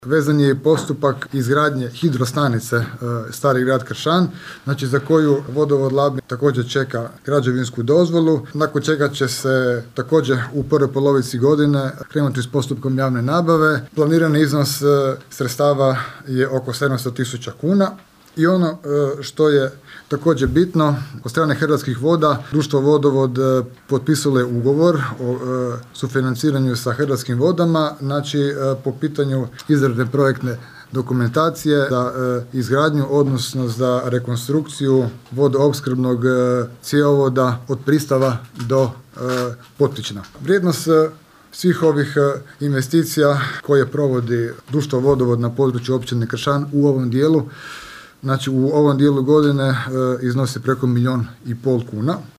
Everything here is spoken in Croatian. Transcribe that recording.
Vezan je postupak izgradnje hidrostanice Stari grad Kršan, znači za koju vodovod Labin također čeka građevinsku dozvolu, nakon čega će se također u prvoj polovici godine krenuti s postupkom javne nabave. Planirani iznos sredstava je oko 700.000 kuna. I ono što je također bitno, od strane Hrvatskih voda, društvo Vodovod potpisalo je ugovor o sufinanciranju sa Hrvatskim vodama, znači po pitanju izrade projektne dokumentacije za izgradnju, odnosno za rekonstrukciju vodoopskrbnog cjevovoda od Pristava do Potpična. Vrijednost svih ovih investicija koje provodi društvo Vodovod na području općine Kršan u ovom dijelu, znači u ovom dijelu godine iznosi preko 1,5 milijuna kuna.